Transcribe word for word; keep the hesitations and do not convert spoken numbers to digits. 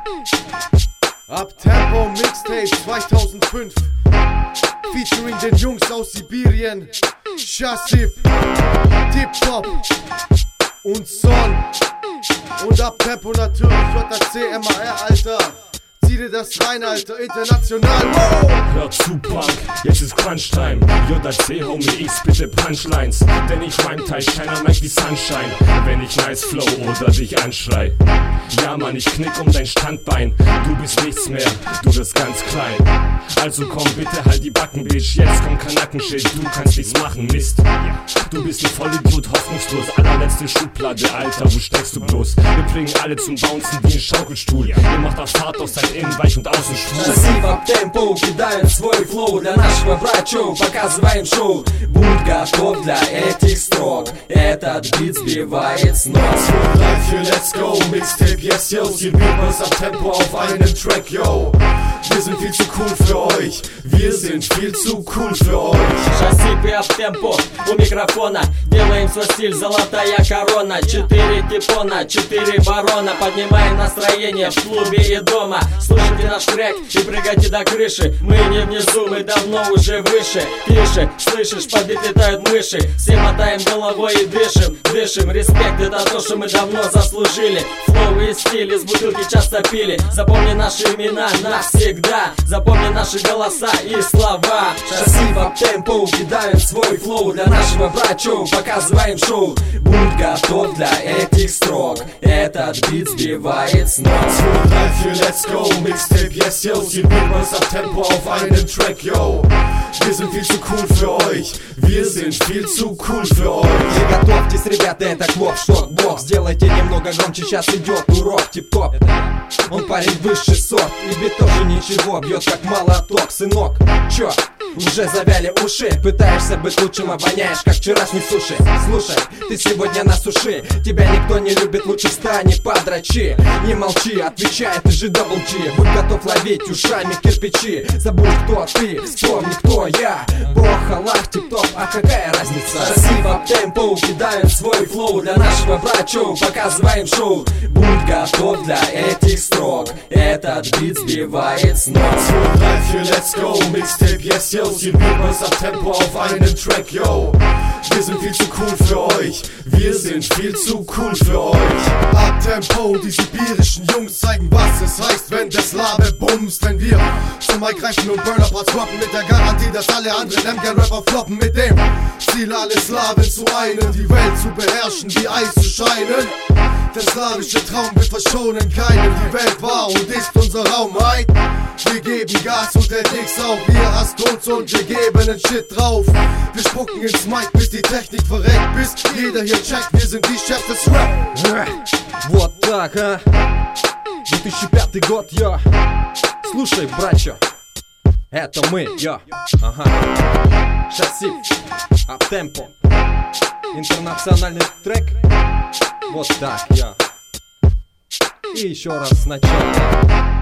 Uptempo Mixtape zweitausendfünf, featuring den Jungs aus Sibirien, Chasib, Tip Top und Son. Und Uptempo natürlich J A C M A R, Alter. Zieh dir das rein, Alter, international, wow! Hör zu, Punk, jetzt ist Crunch-Time. J A C, Homie, ich spitte Punchlines. Denn ich rhyme tight, shine on like die Sunshine. Wenn ich nice flow oder dich anschrei. Ja, Mann, ich knick um dein Standbein. Du bist nichts mehr, du bist ganz klein. Also komm, bitte halt die Backen, Bitch. Jetzt kommt Kanackenschild, du kannst nichts machen, Mist. Du bist ein Vollidiot, hoffnungslos. Allerletzte Schublade, Alter, wo steckst du bloß? Wir bringen alle zum Bouncen wie ein Schaukelstuhl. Ihr macht auf Fahrt auf sein Innen weich und außen schwul. Chasib, Uptempo, кидаем свой флоу для нашего брачо, показываем шоу. Будь готов для этих строк, этот бит сбивает с ног. Live für Let's Go, Mixtape, yes, yo. Sie bieten das Uptempo auf einen Track, yo. Wir sind viel zu cool für euch, wir sind viel zu cool für euch. Chasib и Uptempo у микрофона, делаем свой стиль, золотая корона. Четыре типона, четыре барона, поднимаем настроение в клубе и дома. Слушайте наш трек и прыгайте до крыши. Мы не внизу, мы давно уже выше. Тише, слышишь, по бит летают мыши. Все мотаем головой и дышим, дышим. Респект, это то, что мы давно заслужили. Флоу и стиль из бутылки часто пили. Запомни наши имена навсегда, запомни наши голоса и слова. Chasib, Uptempo, кидаем свой флоу для нашего брачо, показываем шоу. Будь готов для этих строк, этот бит сбивает с ног. Live für Let's Go, Mixtape, yes, yo. Sie bieten das Uptempo auf einen Track, yo. Wir sind viel zu cool für euch, wir sind viel zu cool für euch. Приготовьтесь, ребята, это клоп, что бог. Сделайте немного громче, сейчас идет урок. Тип-топ, он парень высший сорт. И бит тоже ничего, бьет как молоток. Сынок, чё, уже завяли уши? Пытаешься быть лучшим, обоняешь, как вчерашний суши. Слушай, ты сегодня на суши, тебя никто не любит, лучше встань и подрочи. Не молчи, отвечай, ты же дабл джи. Будь готов ловить ушами кирпичи. Забудь, кто ты, вспомни, кто я. Бог, Аллах, тип-топ, а какая разница? Chasib, Uptempo, кидаем свой флоу для нашего брачо, показываем шоу. Будь готов для этих строк, этот бит сбивает с ног. Live für Let's Go, Mixtape, yes, yo. Sie bieten das Uptempo auf einen Track, yo. Wir sind viel zu cool für euch, wir sind viel zu cool für euch. Uptempo, die sibirischen Jungs zeigen, was es heißt, wenn der Slave bumst. Wenn wir zum Mic greifen und Burner-Parts droppen, mit der Garantie, dass alle anderen M-Gang-Rapper floppen. Mit dem Ziel, alle Slaven zu einen, die Welt zu beherrschen, wie Eis zu scheinen. Der slawische Traum wird verschonen keinen. Die Welt war und ist unser Raum, right? Wir geben Gas und der Dicks auf. Ihr hasst uns und wir geben den Shit drauf. Wir spucken ins Mic, bis die Technik verreckt. Bis jeder hier checkt, wir sind die Chefs des Rap. Вот так, а? две тысячи пятый год, йо. Слушай, братчо, это мы, йо. Ага. Chasib, Uptempo, интернациональный трек. Вот так, йо. И еще раз сначала.